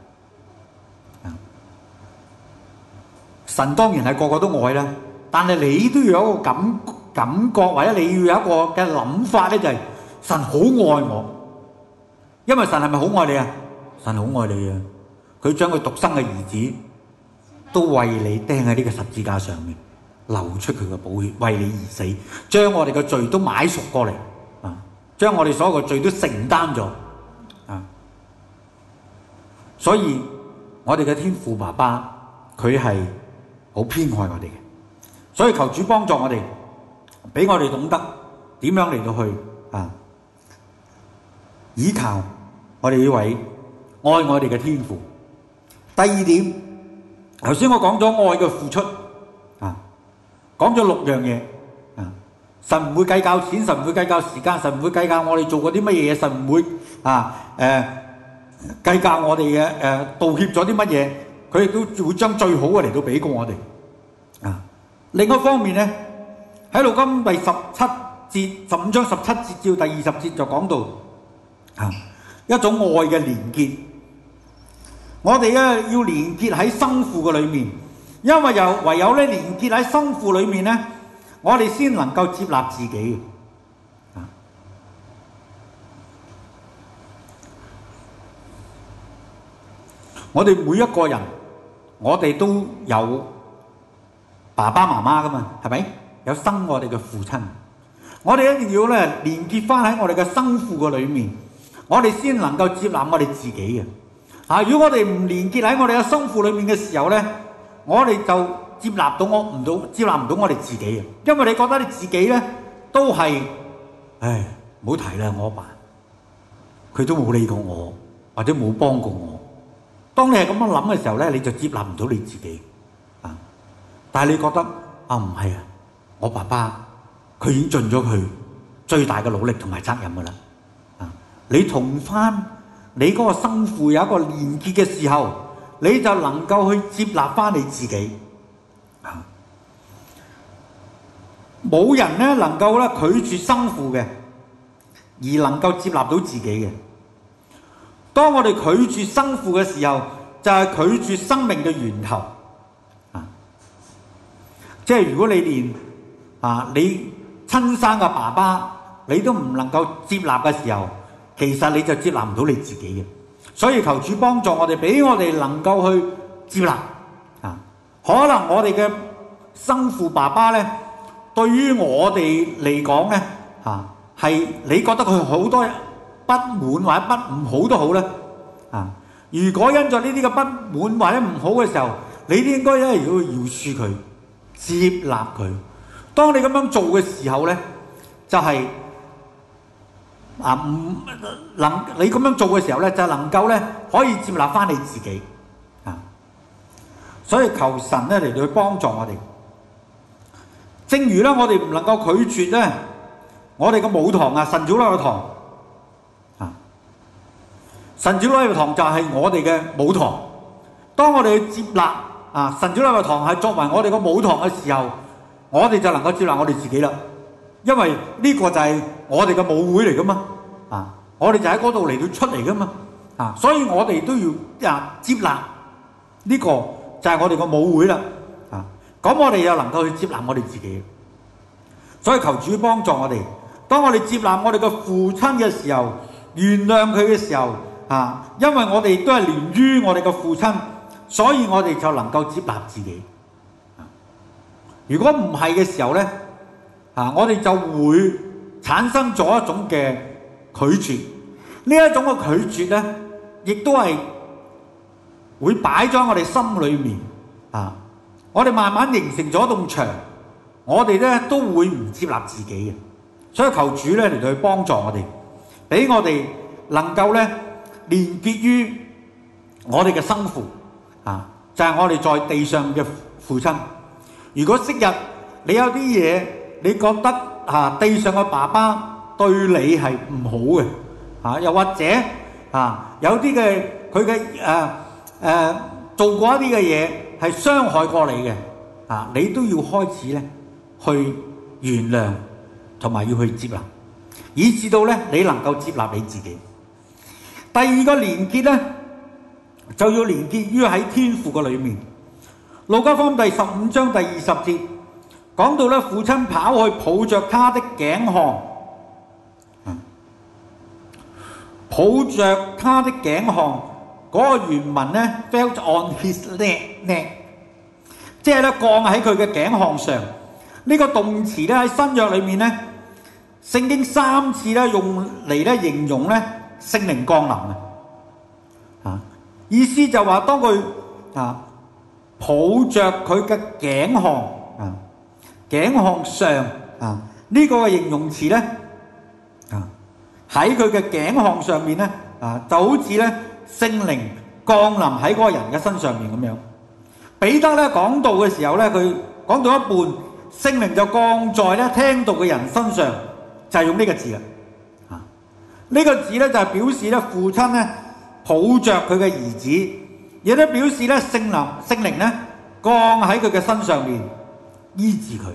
神當然係個個都愛啦。但係你都要有一個感感覺，或者你要有一個嘅諗法咧，就係神好愛我，因為神係咪好愛你啊？神好愛你啊！佢將佢獨生嘅兒子都為你釘喺呢個十字架上面，流出佢嘅寶血，為你而死，將我哋嘅罪都買贖過嚟啊！將我哋所有嘅罪都承擔咗啊！所以我哋嘅天父爸爸佢係好偏愛我哋嘅。所以求主幫助我哋，俾我哋懂得點樣嚟到去啊，依靠我哋呢位愛我哋嘅天父。第二點，頭先我講咗愛嘅付出啊，講咗六樣嘢啊。神唔會計較錢，神唔會計較時間，神唔會計較我哋做過啲乜嘢，神唔會啊誒計較我哋嘅誒道歉咗啲乜嘢，佢亦都會將最好嘅嚟到俾過我哋啊。另一方面咧，喺路加第十七節、十五章十七節至到第二十節就講到啊一種愛嘅連結。我哋咧要連結喺生父嘅裏面，因為有唯有咧連結喺生父裏面咧，我哋先能夠接納自己。啊，我哋每一個人，我哋都有爸爸媽媽噶嘛，係咪？有生我哋嘅父親，我哋一定要咧連結翻喺我哋嘅生父嘅裏面，我哋先能夠接納我哋自己嘅。啊，如果我哋唔連結喺我哋嘅生父裏面嘅時候咧，我哋就接納到我唔到，接納唔到我哋自己嘅，因為你覺得你自己咧都係，唉，唔好提啦，我阿爸佢都冇理過我，或者冇幫過我。當你係咁樣諗嘅時候咧，你就接納唔到你自己。但係你覺得啊唔係啊，我爸爸佢已經盡咗佢最大嘅努力同埋責任㗎啦。啊，你同翻你嗰個生父有一個連結嘅時候，你就能夠去接納翻你自己。啊，冇人咧能夠咧拒絕生父嘅，而能夠接納到自己嘅。當我哋拒絕生父嘅時候，就係拒絕生命嘅源頭。即係如果你連啊你親生嘅爸爸你都唔能夠接納嘅時候，其實你就接納唔到你自己嘅。所以求主幫助我哋，俾我哋能夠去接納啊。可能我哋嘅生父爸爸咧，對於我哋嚟講咧啊，係你覺得佢好多不滿或者不唔好都好咧啊。如果因咗呢啲嘅不滿或者唔好嘅時候，你都應該咧要饒恕佢，接納佢。當你咁樣做嘅時候咧，就係啊唔能你咁樣做嘅時候咧，就能夠咧可以接納翻你自己啊。所以求神咧嚟到去幫助我哋。正如咧，我哋唔能夠拒絕咧，我哋嘅母堂啊，神主禮堂啊，神主禮堂就係我哋嘅母堂。當我哋去接納啊，神主禮堂係作為我哋個母堂嘅時候，我哋就能夠接納我哋自己啦。因為呢個就係我哋嘅母會嚟噶嘛，啊，我哋就喺嗰度嚟到出嚟噶嘛，啊，所以我哋都要啊接納呢個就係我哋個母會啦，啊，咁我哋又能夠去接納我哋自己。所以求主幫助我哋，當我哋接納我哋嘅父親嘅時候， 原諒佢嘅時候啊，因為我哋都係連於我哋嘅父親，所以我哋就能夠接納自己。如果唔係嘅時候咧，啊，我哋就會產生咗一種嘅拒絕。呢一種嘅拒絕咧，亦都係會擺咗喺我哋心裏面啊。我哋慢慢形成咗棟牆，我哋咧都會唔接納自己嘅。所以求主咧嚟到去幫助我哋，俾我哋能夠咧連結於我哋嘅生父啊，就係我哋在地上嘅父親。如果昔日你有啲嘢，你覺得啊地上嘅爸爸對你係唔好嘅啊，又或者啊有啲嘅佢嘅誒誒做過一啲嘅嘢係傷害過你嘅啊，你都要開始咧去原諒同埋要去接納，以至到咧你能夠接納你自己。第二個連結咧，就要連結於喺天父嘅裏面。路加福音第十五章第二十節講到咧，父親跑去抱着他的頸項，抱着他的頸項嗰個原文咧 fell on his neck， 即係咧降喺佢嘅頸項上。呢個動詞咧喺新約裏面咧，聖經三次咧用嚟咧形容咧聖靈降臨啊，意思就話當佢啊抱着佢嘅頸項啊，頸項上啊呢個嘅形容詞咧啊喺佢嘅頸項上面咧啊，就好似咧聖靈降臨喺嗰個人嘅身上面咁樣。彼得咧講道嘅時候咧，佢講到一半，聖靈就降在咧聽道嘅人身上，就係用呢個字啦。啊，呢個字咧就係表示咧父親咧抱着佢嘅兒子，亦都表示咧聖靈聖靈咧降喺佢嘅身上面醫治佢。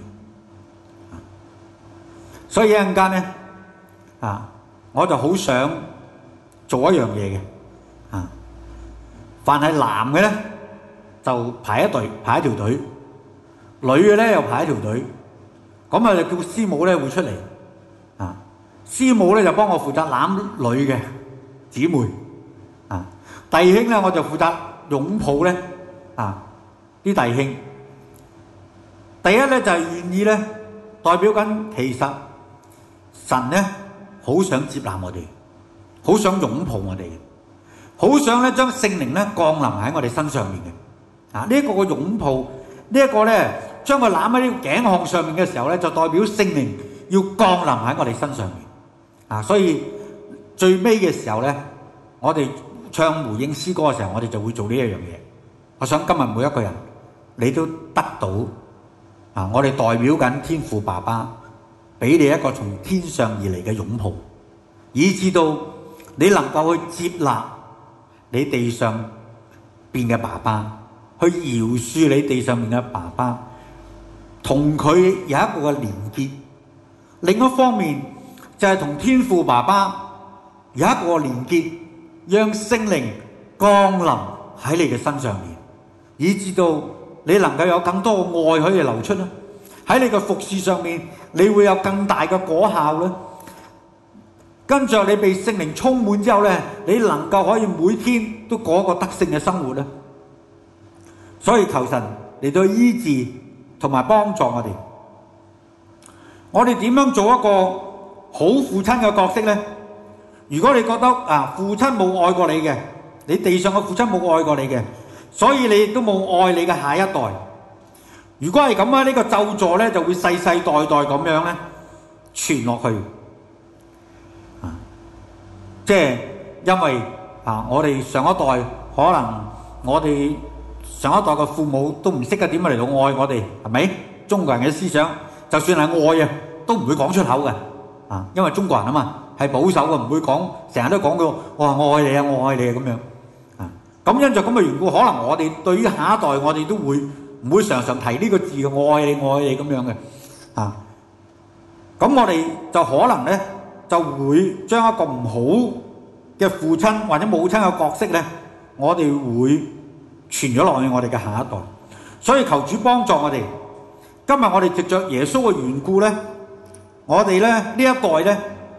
所以一陣間咧啊，我就好想做一樣嘢嘅啊，凡係男嘅咧就排一隊排一條隊。女嘅咧又排一條隊，咁啊就叫師母咧會出嚟啊，師母咧就幫我負責攬女嘅姊妹啊，弟兄咧我就負責擁抱咧啊啲弟兄。第一咧就係願意咧代表緊，其實神咧好想接納我哋，好想擁抱我哋，好想咧將聖靈咧降臨喺我哋身上面嘅啊。呢一個嘅擁抱，呢一個咧將佢攬喺呢個頸項上面嘅時候咧，就代表聖靈要降臨喺我哋身上面啊。所以最尾嘅時候咧，我哋唱回應詩歌嘅時候，我哋就會做呢一樣嘢。我想今日每一個人你都得到啊，我哋代表緊天父爸爸俾你一個從天上而嚟嘅擁抱，以至到你能夠去接納你地上邊嘅爸爸，去饒恕你地上面嘅爸爸，同佢有一個嘅連結。另一方面就係同天父爸爸有一個連結，讓聖靈降臨喺你嘅身上面，以至到你能夠有更多嘅愛可以流出啦。喺你嘅服事上面，你會有更大嘅果效啦。跟住你被聖靈充滿之後咧，你能夠可以每天都過一個得勝嘅生活啦。所以求神嚟到醫治同埋幫助我哋。我哋點樣做一個好父親嘅角色咧？如果你覺得啊父親冇愛過你嘅，你地上嘅父親冇愛過你嘅，所以你亦都冇愛你嘅下一代。如果係咁啊，呢個咒詛咧就會世世代代咁樣咧傳落去。啊，即係因為啊，我哋上一代可能我哋上一代嘅父母都唔識得點樣嚟到愛我哋，係咪？中國人嘅思想，就算係愛啊，都唔會講出口嘅。啊，因為中國人啊嘛，係保守嘅，唔會講，成日都講佢我話我愛你啊，我愛你啊咁樣。啊，咁因就咁嘅緣故，可能我哋對於下一代，我哋都會唔會常常提呢個字嘅，我愛你，我愛你咁樣嘅。啊，咁我哋就可能咧，就會將一個唔好嘅父親或者母親嘅角色咧，我哋會傳咗落去我哋嘅下一代。所以求主幫助我哋。今日我哋藉着耶穌嘅緣故咧，我哋咧呢一代咧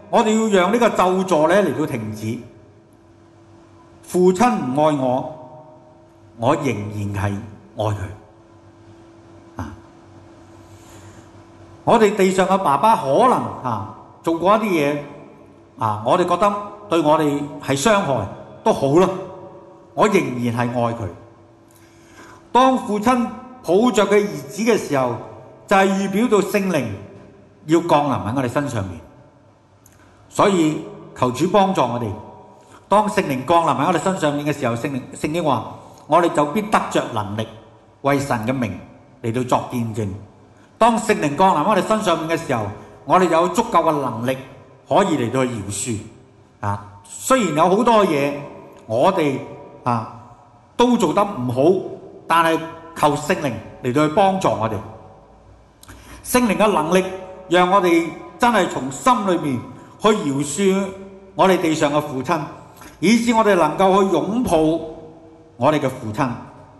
我哋要讓呢個咒詛咧嚟到停止。父親唔愛我，我仍然係愛佢。啊！我哋地上嘅爸爸可能啊做過一啲嘢啊，我哋覺得對我哋係傷害都好啦，我仍然係愛佢。當父親抱着佢兒子嘅時候，就係預表到聖靈要降臨喺我哋身上面。所以求主幫助我哋，當聖靈降臨喺我哋身上面嘅時候，聖靈聖經話我哋就必得着能力為神嘅名嚟到作見證。當聖靈降臨喺我哋身上面嘅時候，我哋有足夠嘅能力可以嚟到去饒恕啊。雖然有好多嘢我哋啊都做得唔好，但係求聖靈嚟到去幫助我哋。聖靈嘅能力讓我哋真係從心裏面去饒恕我哋地上嘅父親，以致我哋能夠去擁抱我哋嘅父親。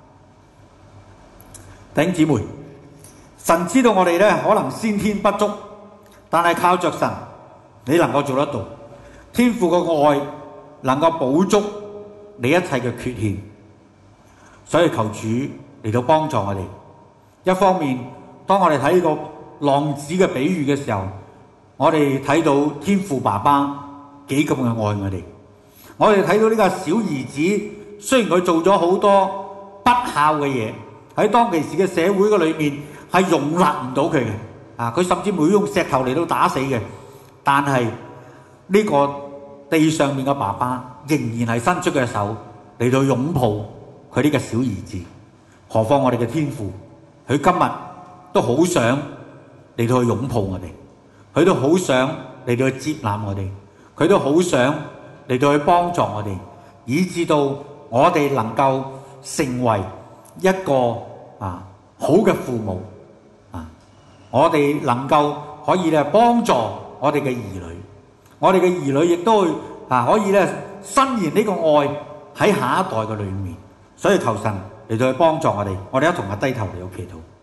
弟兄姊妹，神知道我哋咧可能先天不足，但係靠着神，你能夠做得到。天父嘅愛能夠補足你一切嘅缺陷，所以求主嚟到幫助我哋。一方面，當我哋睇呢個浪子嘅比喻嘅時候，我哋睇到天父爸爸幾咁嘅愛我哋。我哋睇到呢個小兒子，雖然佢做咗好多不孝嘅嘢，喺當其時嘅社會嘅裏面係容納唔到佢嘅。啊，佢甚至會用石頭嚟到打死嘅。但係呢個地上面嘅爸爸仍然係伸出嘅手嚟到擁抱佢呢個小兒子。何況我哋嘅天父，佢今日都好想嚟到去擁抱我哋，佢都好想嚟到去接納我哋，佢都好想嚟到去幫助我哋，以致到我哋能夠成為一個啊好嘅父母啊！我哋能夠可以咧幫助我哋嘅兒女，我哋嘅兒女亦都會啊可以咧伸延呢個愛喺下一代嘅裏面。所以求神嚟到去幫助我哋，我哋一同啊低頭嚟到祈禱。